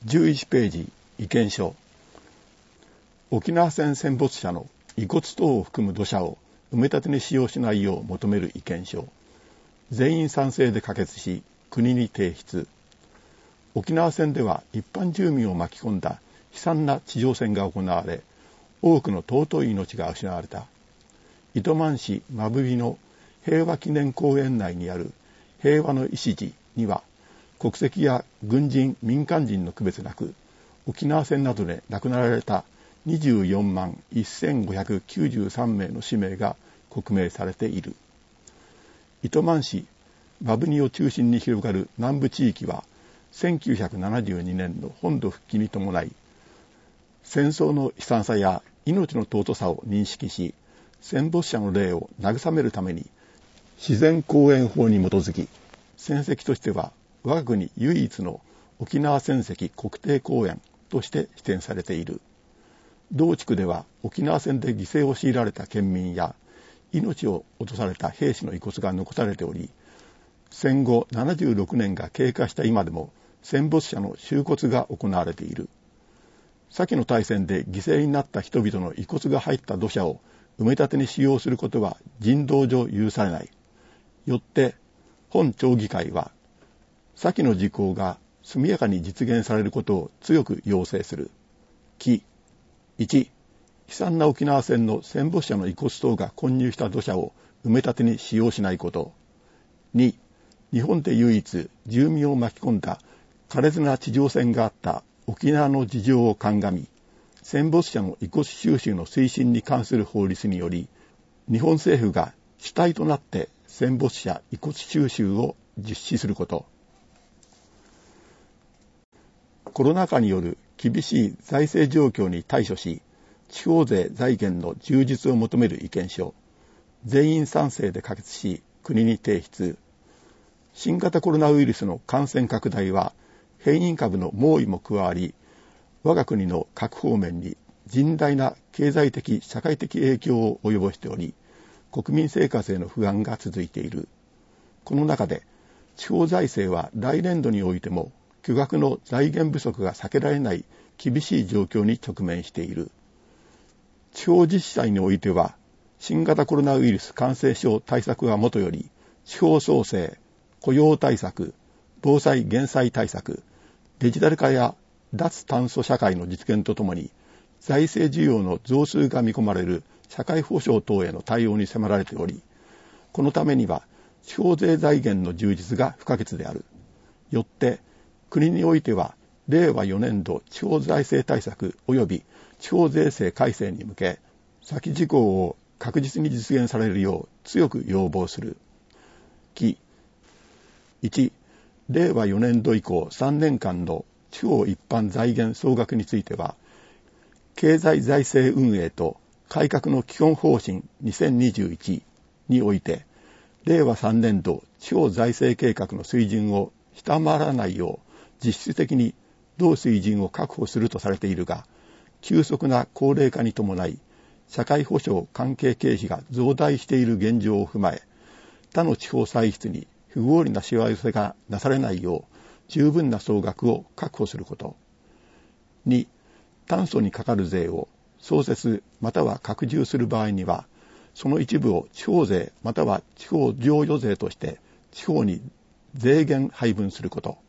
11ページ意見書。沖縄戦戦没者の遺骨等を含む土砂を埋め立てに使用しないよう求める意見書。全員賛成で可決し、国に提出。沖縄戦では一般住民を巻き込んだ悲惨な地上戦が行われ、多くの尊い命が失われた。糸満市真振の平和記念公園内にある平和の礎には、国籍や軍人、民間人の区別なく、沖縄戦などで亡くなられた24万1593名の氏名が刻銘されている。糸満市真振を中心に広がる南部地域は、1972年の本土復帰に伴い、戦争の悲惨さや命の尊さを認識し、戦没者の霊を慰めるために、自然公園法に基づき、戦跡としては我が国唯一の沖縄戦跡国定公園として指定されている。同地区では沖縄戦で犠牲を強いられた県民や命を落とされた兵士の遺骨が残されており、戦後76年が経過した今でも戦没者の収骨が行われている。先の大戦で犠牲になった人々の遺骨が入った土砂を埋め立てに使用することは人道上許されない。よって本町議会は先の事項が速やかに実現されることを強く要請する。1、悲惨な沖縄戦の戦没者の遺骨等が混入した土砂を埋め立てに使用しないこと。2、日本で唯一住民を巻き込んだ苛烈な地上戦があった沖縄の事情を鑑み、戦没者の遺骨収集の推進に関する法律により、日本政府が主体となって戦没者遺骨収集を実施すること。コロナ禍による厳しい財政状況に対処し、地方税財源の充実を求める意見書。全員賛成で可決し、国に提出。新型コロナウイルスの感染拡大は、変異株の猛威も加わり、我が国の各方面に甚大な経済的・社会的影響を及ぼしており、国民生活への不安が続いている。この中で、地方財政は来年度においても、巨額の財源不足が避けられない厳しい状況に直面している。地方自治体においては、新型コロナウイルス感染症対策はもとより、地方創生、雇用対策、防災減災対策、デジタル化や脱炭素社会の実現とともに、財政需要の増数が見込まれる社会保障等への対応に迫られており、このためには地方税財源の充実が不可欠である。よって、国においては、令和4年度地方財政対策及び地方税制改正に向け、先事項を確実に実現されるよう強く要望する。1、令和4年度以降3年間の地方一般財源総額については、経済財政運営と改革の基本方針2021において、令和3年度地方財政計画の水準を下回らないよう、実質的に同水準を確保するとされているが、急速な高齢化に伴い、社会保障関係経費が増大している現状を踏まえ、他の地方歳出に不合理なしわ寄せがなされないよう、十分な総額を確保すること。2、炭素にかかる税を創設または拡充する場合には、その一部を地方税または地方譲与税として地方に税源配分すること。